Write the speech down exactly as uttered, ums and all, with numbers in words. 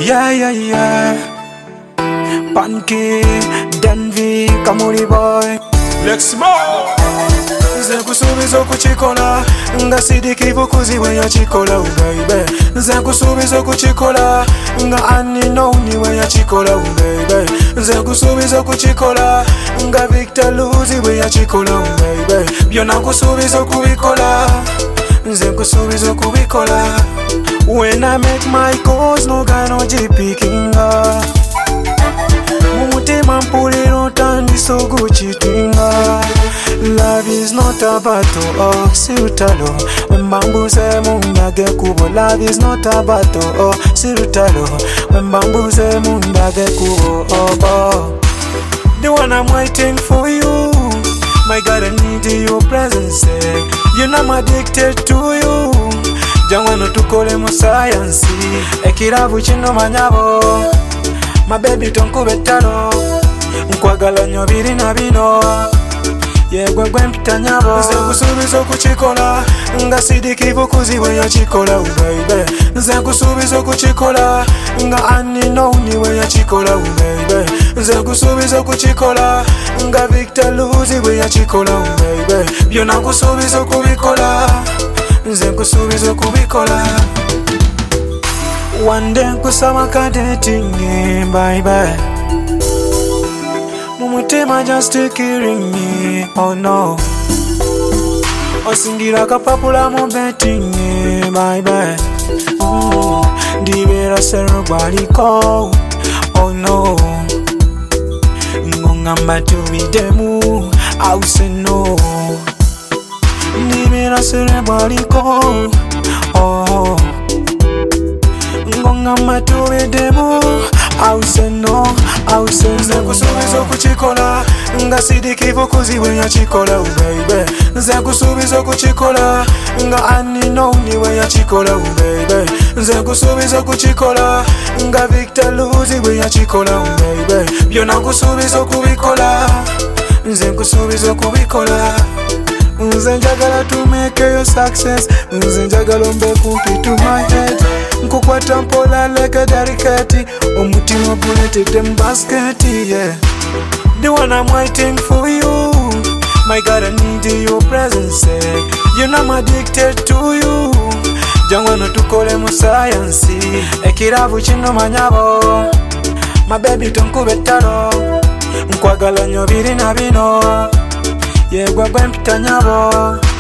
Yeah, yeah, yeah. Panky, Denvi, Kamuri boy. Lex Mo. Nze kusuubiza okukikola nga sidikivu kuziwe yakikola baby. Nze kusuubiza okukikola nga Aninoni we yakikola baby. Nze kusuubiza okukikola nga Victor Luzi we yakikola baby. Byonna kusuubiza okubikola nze kusuubiza okubikola. When I make my calls no guy no jipikinga mumutima mpulira otandisa ogukitinga. Love is not a battle, oh, si lutalo wembambuze mundage kubo. Love is not a battle, oh, si lutalo wembambuze mundage kubo. Oh, oh. The one I'm waiting for you. My God, I need your presence. Eh. You know I'm addicted to you. Jangwano tukole mu science. Ekiravu kino manyabo. My baby tonkube talo. Nkwagala nnyo biri na bino. Yegwe gwe mpita nyabo. Nze kusuubiza okukikola nga sidikivu kuziwe yakikola baby. Nze kusuubiza okukikola nga Aninoni we yakikola baby. Nze kusuubiza okukikola nga Victor Luzi we yakikola baby. Byonna kusuubiza okubikola nze kusuubiza okubikola. One day nkusaba kadeting baby. Mumutima just killing me, oh no. Osingira kapapula mu betting baby. Mm. Ndibera serugwaliko, oh no. Ngongamba tubidemu, I say no. Ndibera serugwaliko, oh. Ngongamba tubidemu, I say no, I say no. Nze kusuubiza okukikola nga sidikivu kuziwe yakikola baby. Nze kusuubiza okukikola nga Aninoni we yakikola baby. Nze kusuubiza okukikola nga Victor Luzi we yakikola baby. Byonna kusuubiza okubikola nze kusuubiza okubikola. Nze njagala to make your success. Nze njagala ombe kumpi to my head. Nkukwata mpola like a darikati. Omutima guletedde mu basket, yeah. The one I'm waiting for you. My God, I need your presence, eh. You know I'm addicted to you. Jangwano tukole mu science. Ekiravu kino manyabo. My baby tonkube talo. Nkwagala nnyo biri na bino. Yegwe gwe mpita nyabo.